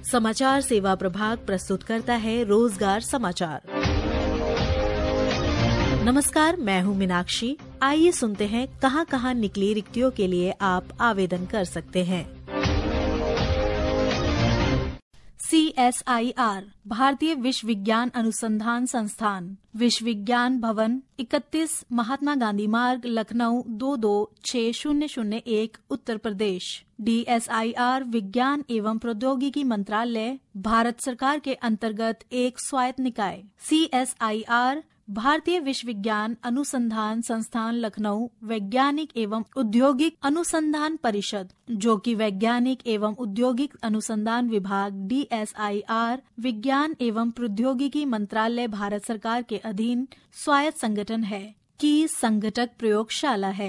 समाचार सेवा प्रभाग प्रस्तुत करता है रोजगार समाचार। नमस्कार, मैं हूं मीनाक्षी। आइए सुनते हैं कहां निकली रिक्तियों के लिए आप आवेदन कर सकते हैं। CSIR भारतीय विश्व विज्ञान अनुसंधान संस्थान, विश्व विज्ञान भवन, 31 महात्मा गांधी मार्ग, लखनऊ 226001, उत्तर प्रदेश। DSIR विज्ञान एवं प्रौद्योगिकी मंत्रालय, भारत सरकार के अंतर्गत एक स्वायत्त निकाय। CSIR भारतीय विश्व विज्ञान अनुसंधान संस्थान लखनऊ, वैज्ञानिक एवं औद्योगिक अनुसंधान परिषद, जो कि वैज्ञानिक एवं औद्योगिक अनुसंधान विभाग DSIR विज्ञान एवं प्रौद्योगिकी मंत्रालय भारत सरकार के अधीन स्वायत्त संगठन है की संघटक प्रयोगशाला है।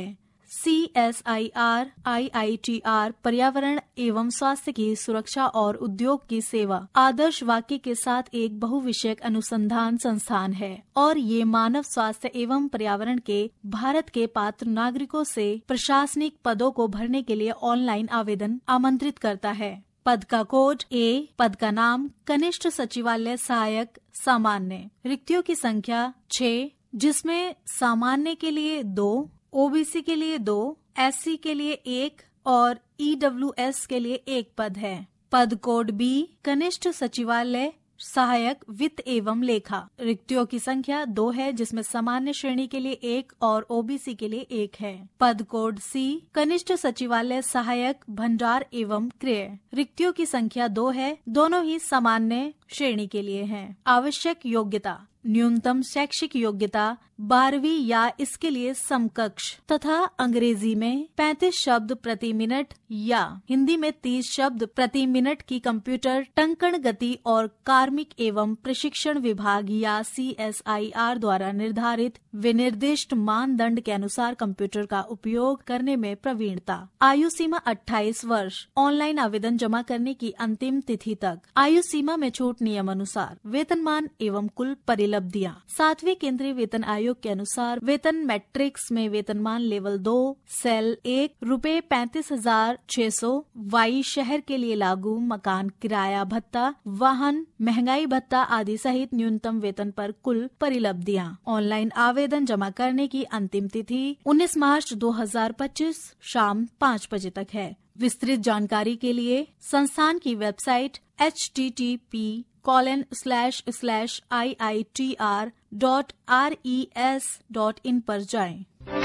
CSIR IITR पर्यावरण एवं स्वास्थ्य की सुरक्षा और उद्योग की सेवा आदर्श वाक्य के साथ एक बहुविषयक अनुसंधान संस्थान है और ये मानव स्वास्थ्य एवं पर्यावरण के भारत के पात्र नागरिकों से प्रशासनिक पदों को भरने के लिए ऑनलाइन आवेदन आमंत्रित करता है। पद का कोड A, पद का नाम कनिष्ठ सचिवालय सहायक सामान्य, रिक्तियों की संख्या 6, जिसमें सामान्य के लिए 2, OBC के लिए 2, SC के लिए 1 और EWS के लिए 1 पद है। पद कोड B, कनिष्ठ सचिवालय सहायक वित्त एवं लेखा, रिक्तियों की संख्या 2 है, जिसमें सामान्य श्रेणी के लिए 1 और OBC के लिए 1 है। पद कोड C, कनिष्ठ सचिवालय सहायक भंडार एवं क्रय, रिक्तियों की संख्या 2 है, दोनों ही सामान्य श्रेणी के लिए हैं। आवश्यक योग्यता, न्यूनतम शैक्षिक योग्यता 12वीं या इसके लिए समकक्ष तथा अंग्रेजी में 35 शब्द प्रति मिनट या हिंदी में 30 शब्द प्रति मिनट की कंप्यूटर टंकण गति और कार्मिक एवं प्रशिक्षण विभाग या CSIR द्वारा निर्धारित विनिर्दिष्ट मानदंड के अनुसार कंप्यूटर का उपयोग करने में प्रवीणता। आयु सीमा 28 वर्ष। ऑनलाइन आवेदन जमा करने की अंतिम तिथि तक। आयु सीमा में छूट नियम अनुसार। वेतनमान एवं कुल परिलब्धियां। 7वें केंद्रीय वेतन आयोग के अनुसार वेतन मैट्रिक्स में वेतनमान लेवल 2 सेल 1 रुपए 35,600 वाई शहर के लिए लागू मकान किराया भत्ता, वाहन, महंगाई भत्ता आदि सहित न्यूनतम वेतन पर कुल परिलब्धियां। ऑनलाइन आवेदन जमा करने की अंतिम तिथि 19 मार्च 2025 शाम 5 बजे तक है। विस्तृत जानकारी के लिए संस्थान की वेबसाइट http://iitr.res.in पर जाएं।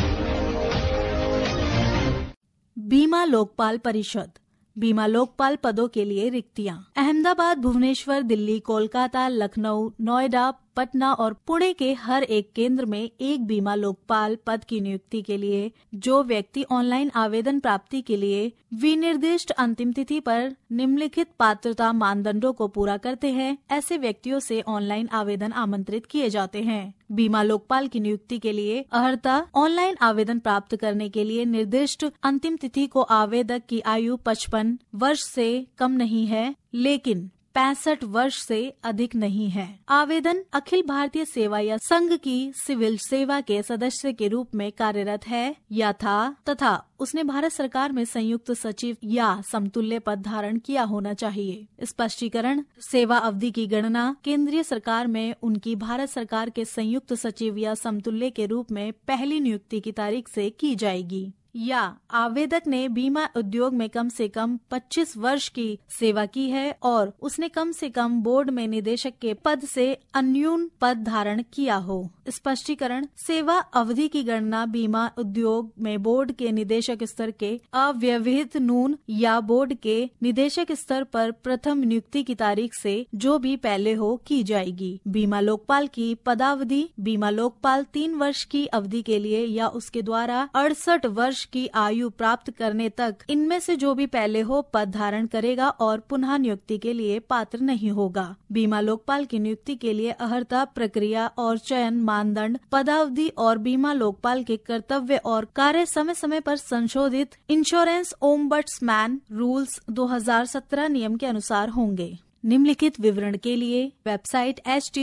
बीमा लोकपाल परिषद, बीमा लोकपाल पदों के लिए रिक्तियां। अहमदाबाद, भुवनेश्वर, दिल्ली, कोलकाता, लखनऊ, नोएडा, पटना और पुणे के हर एक केंद्र में एक बीमा लोकपाल पद की नियुक्ति के लिए जो व्यक्ति ऑनलाइन आवेदन प्राप्ति के लिए विनिर्दिष्ट अंतिम तिथि पर निम्नलिखित पात्रता मानदंडों को पूरा करते हैं, ऐसे व्यक्तियों से ऑनलाइन आवेदन आमंत्रित किए जाते हैं। बीमा लोकपाल की नियुक्ति के लिए अर्हता, ऑनलाइन आवेदन प्राप्त करने के लिए निर्दिष्ट अंतिम तिथि को आवेदक की आयु 55 वर्ष से कम नहीं है, लेकिन 65 वर्ष से अधिक नहीं है। आवेदन अखिल भारतीय सेवा या संघ की सिविल सेवा के सदस्य के रूप में कार्यरत है या था तथा उसने भारत सरकार में संयुक्त सचिव या समतुल्य पद धारण किया होना चाहिए। स्पष्टीकरण, सेवा अवधि की गणना केंद्रीय सरकार में उनकी भारत सरकार के संयुक्त सचिव या समतुल्य के रूप में पहली नियुक्ति की तारीख से की जाएगी। या आवेदक ने बीमा उद्योग में कम से कम 25 वर्ष की सेवा की है और उसने कम से कम बोर्ड में निदेशक के पद से अन्यून पद धारण किया हो। स्पष्टीकरण, सेवा अवधि की गणना बीमा उद्योग में बोर्ड के निदेशक स्तर के अव्यवहित नून या बोर्ड के निदेशक स्तर पर प्रथम नियुक्ति की तारीख से जो भी पहले हो की जाएगी। बीमा लोकपाल की पदावधि, बीमा लोकपाल 3 वर्ष की अवधि के लिए या उसके द्वारा 68 वर्ष की आयु प्राप्त करने तक इनमें से जो भी पहले हो पद धारण करेगा और पुनः नियुक्ति के लिए पात्र नहीं होगा। बीमा लोकपाल की नियुक्ति के लिए अर्हता, प्रक्रिया और चयन मानदंड, पदावधि और बीमा लोकपाल के कर्तव्य और कार्य समय समय पर संशोधित इंश्योरेंस ओम्बड्समैन रूल्स 2017 नियम के अनुसार होंगे। निम्नलिखित विवरण के लिए वेबसाइट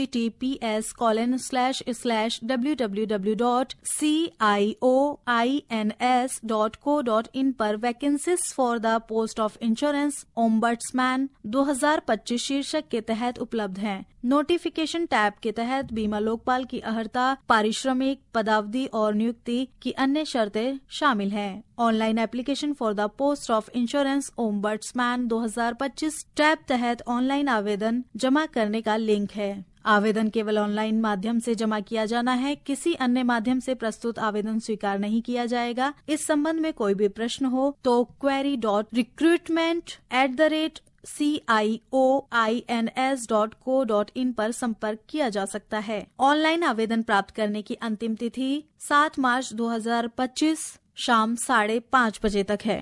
https://www.cioins.co.in पर vacancies for the post of insurance ombudsman 2025 शीर्षक के तहत उपलब्ध हैं। नोटिफिकेशन टैब के तहत बीमा लोकपाल की अर्हता, पारिश्रमिक, पदावधि और नियुक्ति की अन्य शर्तें शामिल हैं। Online application for the post of insurance ombudsman 2025 tab तहत ऑनलाइन आवेदन जमा करने का लिंक है। आवेदन केवल ऑनलाइन माध्यम से जमा किया जाना है। किसी अन्य माध्यम से प्रस्तुत आवेदन स्वीकार नहीं किया जाएगा। इस संबंध में कोई भी प्रश्न हो तो query.recruitment@cioins.co.in पर संपर्क किया जा सकता है। ऑनलाइन आवेदन प्राप्त करने की अंतिम तिथि 7 मार्च 2025 शाम 5:30 बजे तक है।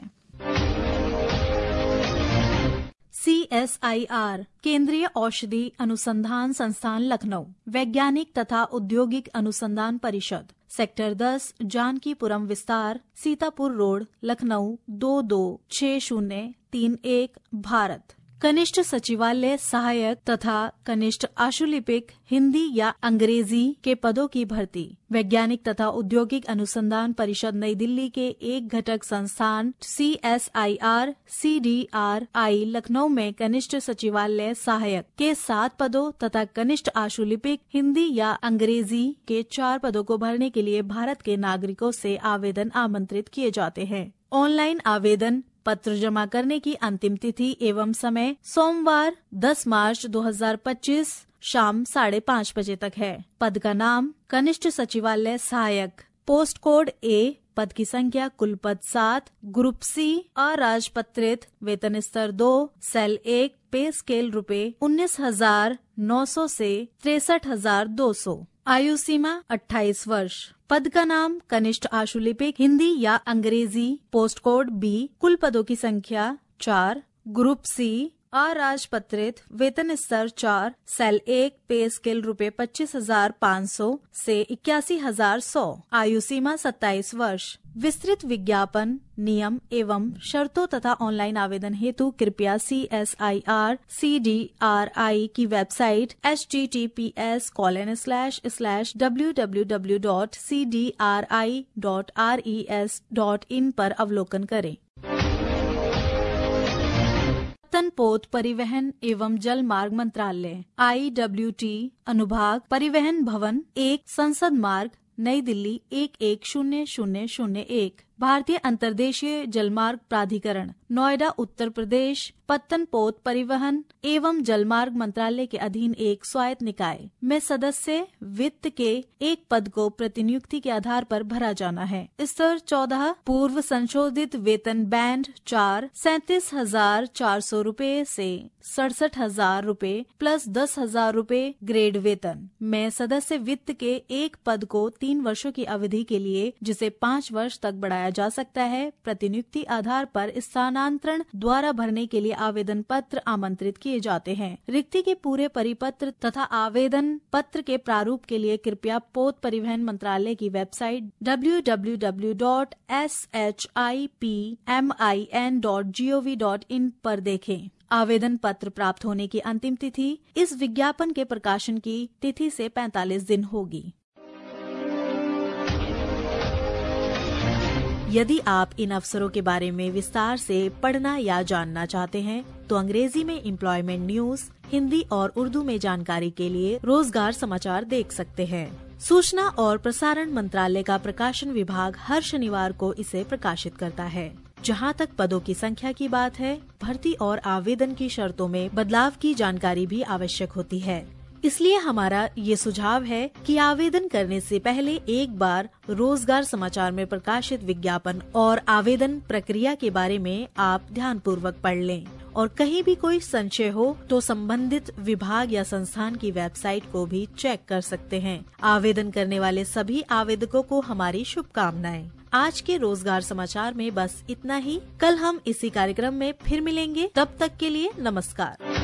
CSIR केंद्रीय औषधि अनुसंधान संस्थान लखनऊ, वैज्ञानिक तथा औद्योगिक अनुसंधान परिषद, सेक्टर 10, जानकीपुरम विस्तार, सीतापुर रोड, लखनऊ 226031, भारत। कनिष्ठ सचिवालय सहायक तथा कनिष्ठ आशुलिपिक हिंदी या अंग्रेजी के पदों की भर्ती। वैज्ञानिक तथा औद्योगिक अनुसंधान परिषद नई दिल्ली के एक घटक संस्थान CSIR CDRI लखनऊ में कनिष्ठ सचिवालय सहायक के 7 पदों तथा कनिष्ठ आशुलिपिक हिंदी या अंग्रेजी के 4 पदों को भरने के लिए भारत के नागरिकों से आवेदन आमंत्रित किए जाते हैं। ऑनलाइन आवेदन पत्र जमा करने की अंतिम तिथि एवं समय सोमवार 10 मार्च 2025 शाम 5:30 बजे तक है। पद का नाम कनिष्ठ सचिवालय सहायक, पोस्ट कोड A, पद की संख्या कुल पद 7, ग्रुप C, अराजपत्रित, वेतन स्तर 2, सेल 1, पे स्केल ₹19,900 से 63,200, आयु सीमा 28 वर्ष। पद का नाम कनिष्ठ आशुलिपिक हिंदी या अंग्रेजी, पोस्ट कोड B, कुल पदों की संख्या 4, ग्रुप C, अराजपत्रित, वेतन स्तर 4, सेल 1, पे स्केल ₹25,500 से 81,100, आयु सीमा 27 वर्ष। विस्तृत विज्ञापन, नियम एवं शर्तों तथा ऑनलाइन आवेदन हेतु कृपया CSIR CDRI की वेबसाइट https://www.cdri.res.in पर अवलोकन करें। पत्तन पोत परिवहन एवं जल मार्ग मंत्रालय IWT अनुभाग परिवहन भवन 1, संसद मार्ग, नई दिल्ली 110001, भारतीय अंतर्देशीय जलमार्ग प्राधिकरण, नोएडा, उत्तर प्रदेश, पत्तन पोत परिवहन एवं जलमार्ग मंत्रालय के अधीन एक स्वायत्त निकाय में सदस्य वित्त के एक पद को प्रतिनियुक्ति के आधार पर भरा जाना है। स्तर 14, पूर्व संशोधित वेतन बैंड 4, 37,400 रूपए से 67,000 रूपए प्लस 10,000 रूपए ग्रेड वेतन में सदस्य वित्त के एक पद को 3 वर्षों की अवधि के लिए, जिसे 5 वर्ष तक बढ़ाया जा सकता है, प्रतिनियुक्ति आधार पर स्थानांतरण द्वारा भरने के लिए आवेदन पत्र आमंत्रित किए जाते हैं। रिक्ति के पूरे परिपत्र तथा आवेदन पत्र के प्रारूप के लिए कृपया पोत परिवहन मंत्रालय की वेबसाइट www.shipmin.gov.in पर देखें। आवेदन पत्र प्राप्त होने की अंतिम तिथि इस विज्ञापन के प्रकाशन की तिथि से 45 दिन होगी। यदि आप इन अवसरों के बारे में विस्तार से पढ़ना या जानना चाहते हैं तो अंग्रेजी में एम्प्लॉयमेंट न्यूज, हिंदी और उर्दू में जानकारी के लिए रोजगार समाचार देख सकते हैं। सूचना और प्रसारण मंत्रालय का प्रकाशन विभाग हर शनिवार को इसे प्रकाशित करता है। जहां तक पदों की संख्या की बात है, भर्ती और आवेदन की शर्तों में बदलाव की जानकारी भी आवश्यक होती है। इसलिए हमारा ये सुझाव है कि आवेदन करने से पहले एक बार रोजगार समाचार में प्रकाशित विज्ञापन और आवेदन प्रक्रिया के बारे में आप ध्यानपूर्वक पढ़ लें और कहीं भी कोई संशय हो तो संबंधित विभाग या संस्थान की वेबसाइट को भी चेक कर सकते हैं। आवेदन करने वाले सभी आवेदकों को हमारी शुभकामनाएं। आज के रोजगार समाचार में बस इतना ही। कल हम इसी कार्यक्रम में फिर मिलेंगे। तब तक के लिए नमस्कार।